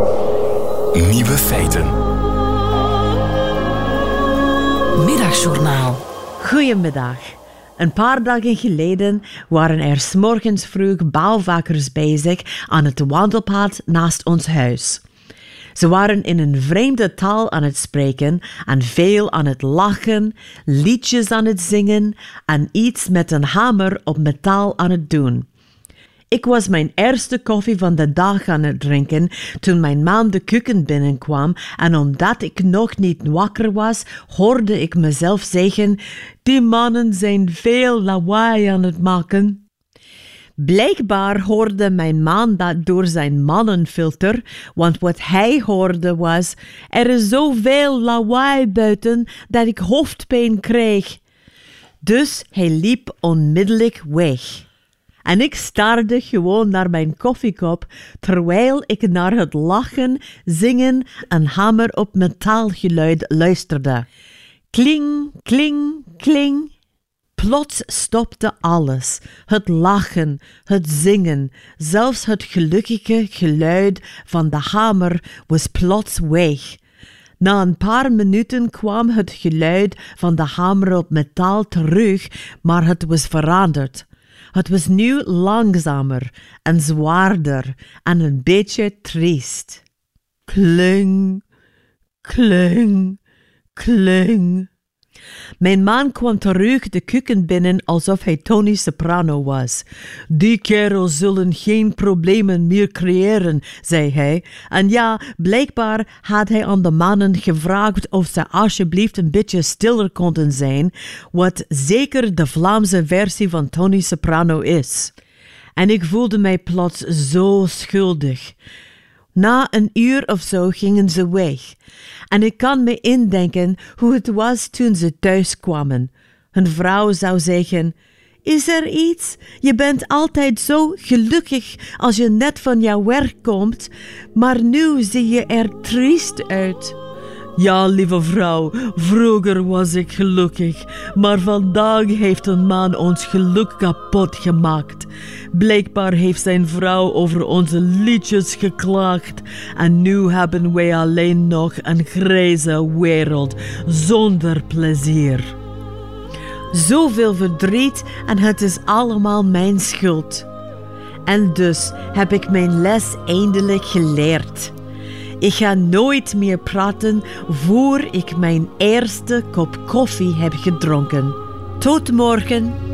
Nieuwe feiten. Middagjournaal. Goedemiddag. Een paar dagen geleden waren er 's morgens vroeg bouwvakkers bezig aan het wandelpad naast ons huis. Ze waren in een vreemde taal aan het spreken en veel aan het lachen, liedjes aan het zingen en iets met een hamer op metaal aan het doen. Ik was mijn eerste koffie van de dag aan het drinken toen mijn man de keuken binnenkwam en omdat ik nog niet wakker was, hoorde ik mezelf zeggen: die mannen zijn veel lawaai aan het maken. Blijkbaar hoorde mijn man dat door zijn mannenfilter, want wat hij hoorde was: er is zoveel lawaai buiten dat ik hoofdpijn kreeg. Dus hij liep onmiddellijk weg. En ik staarde gewoon naar mijn koffiekop, terwijl ik naar het lachen, zingen en hamer op metaalgeluid luisterde. Kling, kling, kling. Plots stopte alles. Het lachen, het zingen, zelfs het gelukkige geluid van de hamer was plots weg. Na een paar minuten kwam het geluid van de hamer op metaal terug, maar het was veranderd. Het was nu langzamer en zwaarder en een beetje triest. Kling, kling, kling. Mijn man kwam terug de keuken binnen alsof hij Tony Soprano was. Die kerels zullen geen problemen meer creëren, zei hij. En ja, blijkbaar had hij aan de mannen gevraagd of ze alsjeblieft een beetje stiller konden zijn, wat zeker de Vlaamse versie van Tony Soprano is. En ik voelde mij plots zo schuldig. Na een uur of zo gingen ze weg. En ik kan me indenken hoe het was toen ze thuis kwamen. Hun vrouw zou zeggen: is er iets? Je bent altijd zo gelukkig als je net van jouw werk komt, maar nu zie je er triest uit. Ja, lieve vrouw, vroeger was ik gelukkig, maar vandaag heeft een man ons geluk kapot gemaakt. Blijkbaar heeft zijn vrouw over onze liedjes geklaagd en nu hebben wij alleen nog een grijze wereld zonder plezier. Zoveel verdriet en het is allemaal mijn schuld. En dus heb ik mijn les eindelijk geleerd. Ik ga nooit meer praten voor ik mijn eerste kop koffie heb gedronken. Tot morgen.